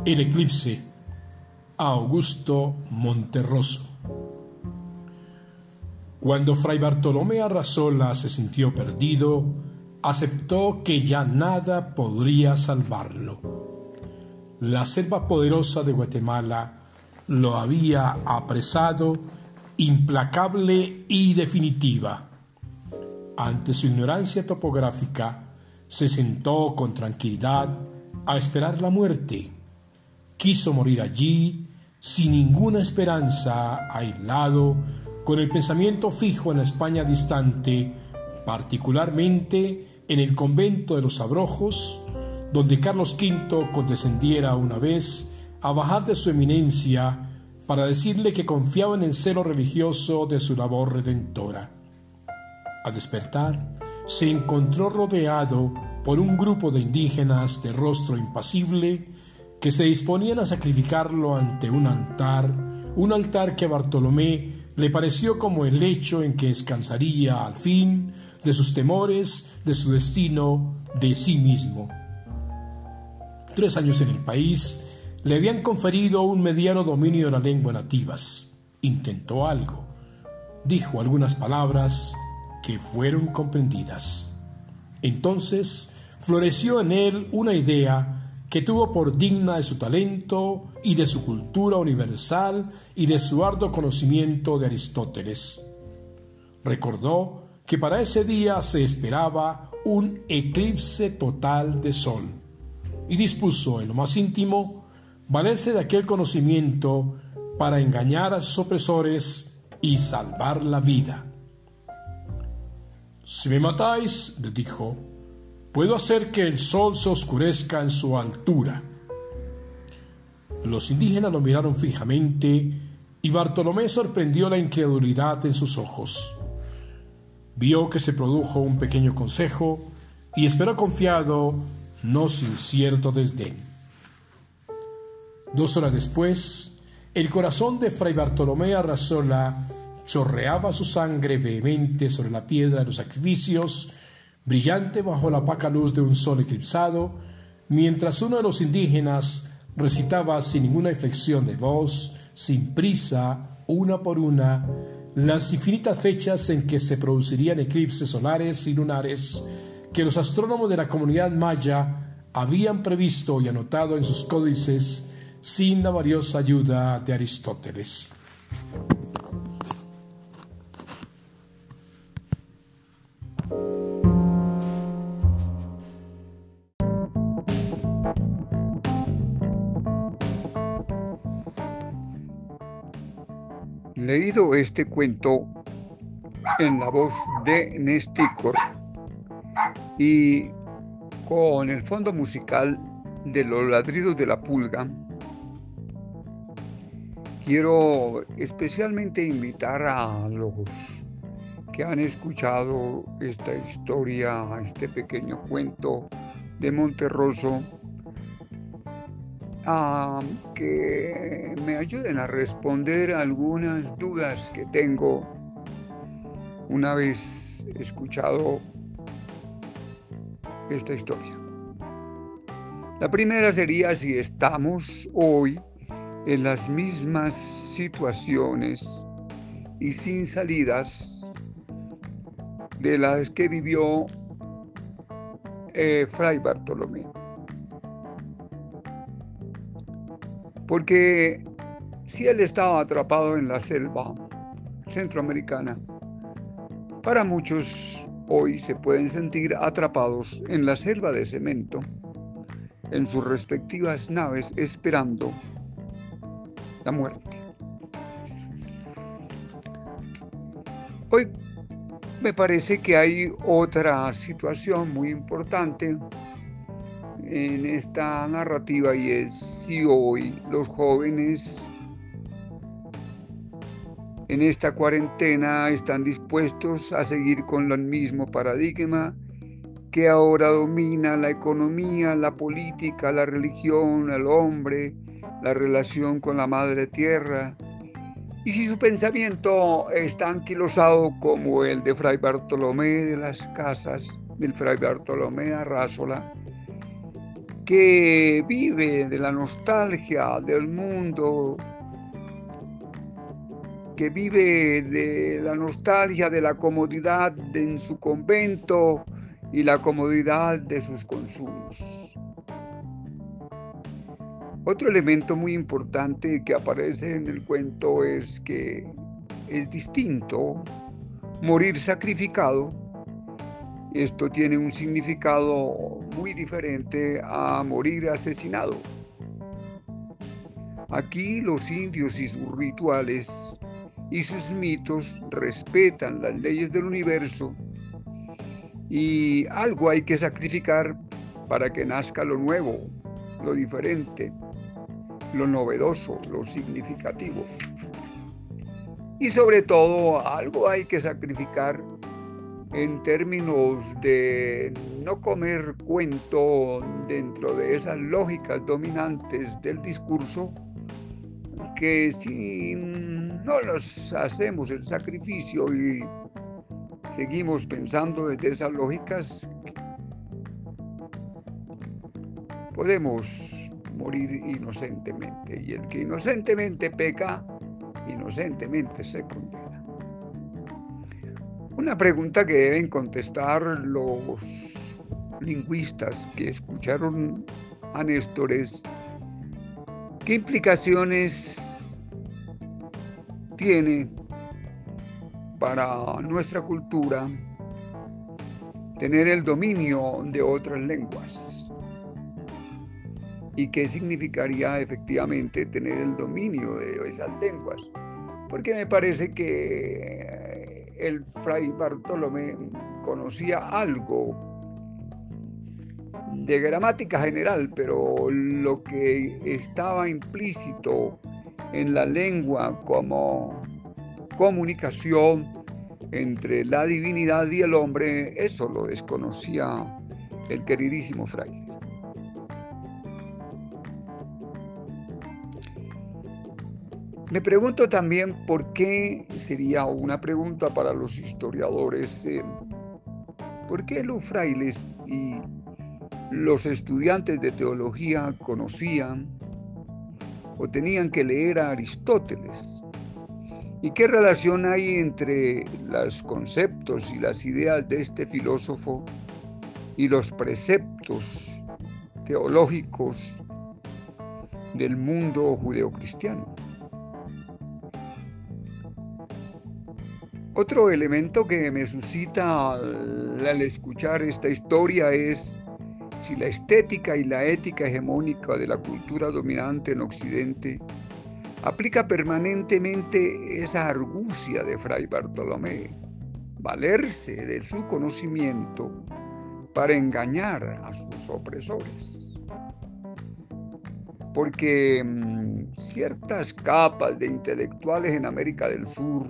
El eclipse. Augusto Monterroso. Cuando Fray Bartolomé Arrazola se sintió perdido, aceptó que ya nada podría salvarlo. La selva poderosa de Guatemala lo había apresado, implacable y definitiva. Ante su ignorancia topográfica, se sentó con tranquilidad a esperar la muerte. Quiso morir allí, sin ninguna esperanza, aislado, con el pensamiento fijo en la España distante, particularmente en el convento de los Abrojos, donde Carlos V condescendiera una vez a bajar de su eminencia para decirle que confiaba en el celo religioso de su labor redentora. Al despertar, se encontró rodeado por un grupo de indígenas de rostro impasible que se disponían a sacrificarlo ante un altar que a Bartolomé le pareció como el lecho en que descansaría al fin de sus temores, de su destino, de sí mismo. 3 años en el país le habían conferido un mediano dominio de la lengua nativas. Intentó algo, dijo algunas palabras que fueron comprendidas. Entonces floreció en él una idea que tuvo por digna de su talento y de su cultura universal y de su arduo conocimiento de Aristóteles. Recordó que para ese día se esperaba un eclipse total de sol y dispuso en lo más íntimo valerse de aquel conocimiento para engañar a sus opresores y salvar la vida. «Si me matáis», le dijo, «puedo hacer que el sol se oscurezca en su altura». Los indígenas lo miraron fijamente y Bartolomé sorprendió la incredulidad en sus ojos. Vio que se produjo un pequeño consejo y esperó confiado, no sin cierto desdén. 2 horas después, el corazón de Fray Bartolomé Arrazola chorreaba su sangre vehemente sobre la piedra de los sacrificios, brillante bajo la opaca luz de un sol eclipsado, mientras uno de los indígenas recitaba sin ninguna inflexión de voz, sin prisa, una por una, las infinitas fechas en que se producirían eclipses solares y lunares que los astrónomos de la comunidad maya habían previsto y anotado en sus códices sin la valiosa ayuda de Aristóteles. Leído este cuento en la voz de Nestícor y con el fondo musical de Los ladridos de la pulga, quiero especialmente invitar a los que han escuchado esta historia, este pequeño cuento de Monterroso, a que me ayuden a responder algunas dudas que tengo una vez escuchado esta historia. La primera sería si estamos hoy en las mismas situaciones y sin salidas de las que vivió Fray Bartolomé. Porque si él estaba atrapado en la selva centroamericana, para muchos hoy se pueden sentir atrapados en la selva de cemento, en sus respectivas naves esperando la muerte. Hoy me parece que hay otra situación muy importante en esta narrativa, y es si hoy los jóvenes en esta cuarentena están dispuestos a seguir con el mismo paradigma que ahora domina la economía, la política, la religión, el hombre, la relación con la madre tierra, y si su pensamiento está anquilosado como el de Fray Bartolomé de las Casas, del Fray Bartolomé Arrazola, que vive de la nostalgia del mundo, que vive de la nostalgia de la comodidad en su convento y la comodidad de sus consumos. Otro elemento muy importante que aparece en el cuento es que es distinto morir sacrificado. Esto tiene un significado muy diferente a morir asesinado. Aquí los indios y sus rituales y sus mitos respetan las leyes del universo y algo hay que sacrificar para que nazca lo nuevo, lo diferente, lo novedoso, lo significativo. Y sobre todo, algo hay que sacrificar en términos de no comer cuento dentro de esas lógicas dominantes del discurso, que si no los hacemos el sacrificio y seguimos pensando desde esas lógicas, podemos morir inocentemente, y el que inocentemente peca, inocentemente se condena. Una pregunta que deben contestar los lingüistas que escucharon a Néstor es: ¿qué implicaciones tiene para nuestra cultura tener el dominio de otras lenguas? ¿Y qué significaría efectivamente tener el dominio de esas lenguas? Porque me parece que el fray Bartolomé conocía algo de gramática general, pero lo que estaba implícito en la lengua como comunicación entre la divinidad y el hombre, eso lo desconocía el queridísimo fraile. Me pregunto también por qué, sería una pregunta para los historiadores, ¿por qué los frailes y los estudiantes de teología conocían o tenían que leer a Aristóteles? ¿Y qué relación hay entre los conceptos y las ideas de este filósofo y los preceptos teológicos del mundo judeocristiano? Otro elemento que me suscita al escuchar esta historia es si la estética y la ética hegemónica de la cultura dominante en Occidente aplica permanentemente esa argucia de fray Bartolomé, valerse de su conocimiento para engañar a sus opresores. Porque ciertas capas de intelectuales en América del Sur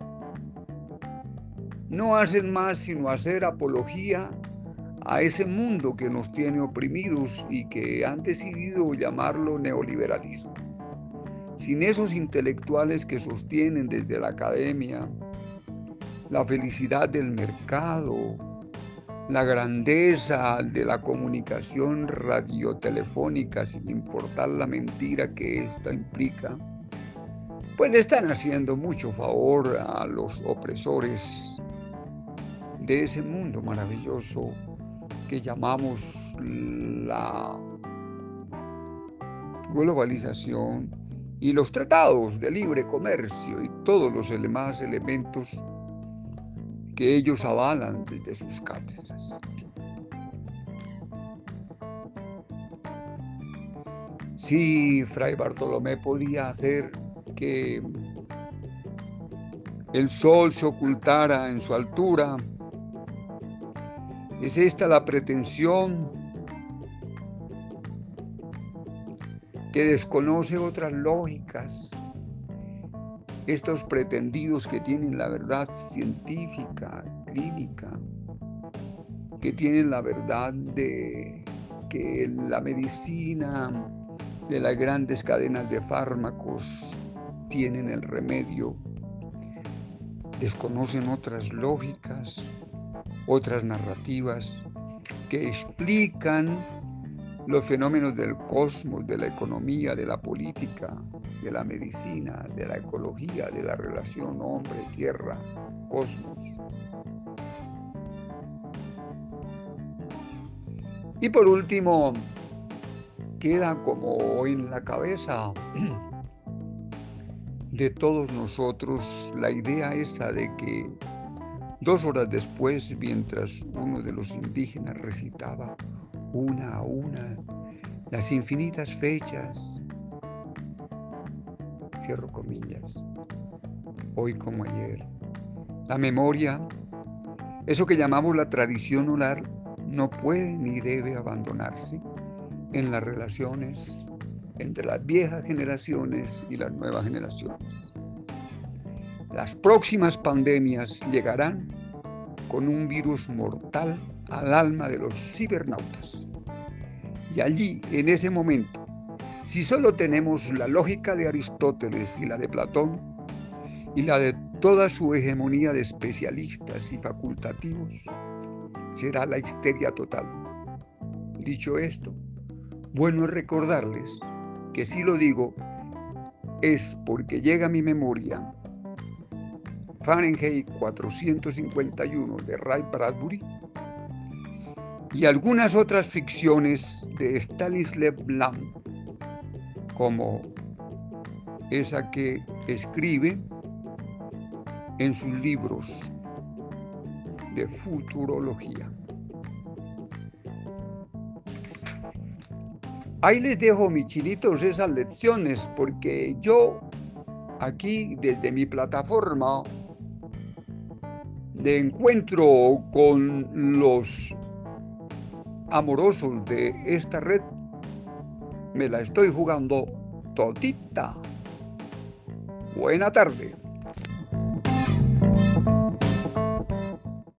no hacen más sino hacer apología a ese mundo que nos tiene oprimidos y que han decidido llamarlo neoliberalismo. Sin esos intelectuales que sostienen desde la academia la felicidad del mercado, la grandeza de la comunicación radiotelefónica, sin importar la mentira que ésta implica, pues le están haciendo mucho favor a los opresores de ese mundo maravilloso que llamamos la globalización y los tratados de libre comercio y todos los demás elementos que ellos avalan desde sus cátedras. Sí, fray Bartolomé podía hacer que el sol se ocultara en su altura. ¿Es esta la pretensión que desconoce otras lógicas? Estos pretendidos que tienen la verdad científica, clínica, que tienen la verdad de que la medicina de las grandes cadenas de fármacos tienen el remedio, desconocen otras lógicas, otras narrativas que explican los fenómenos del cosmos, de la economía, de la política, de la medicina, de la ecología, de la relación hombre-tierra, cosmos. Y por último, queda como en la cabeza de todos nosotros la idea esa de que 2 horas después, mientras uno de los indígenas recitaba una a una las infinitas fechas, cierro comillas, hoy como ayer, la memoria, eso que llamamos la tradición oral, no puede ni debe abandonarse en las relaciones entre las viejas generaciones y las nuevas generaciones. Las próximas pandemias llegarán con un virus mortal al alma de los cibernautas. Y allí, en ese momento, si solo tenemos la lógica de Aristóteles y la de Platón, y la de toda su hegemonía de especialistas y facultativos, será la histeria total. Dicho esto, bueno es recordarles que si lo digo es porque llega a mi memoria Fahrenheit 451 de Ray Bradbury y algunas otras ficciones de Stanisław Lem, como esa que escribe en sus libros de futurología. Ahí les dejo, mis chinitos, esas lecciones, porque yo aquí desde mi plataforma de encuentro con los amorosos de esta red, me la estoy jugando todita. Buena tarde.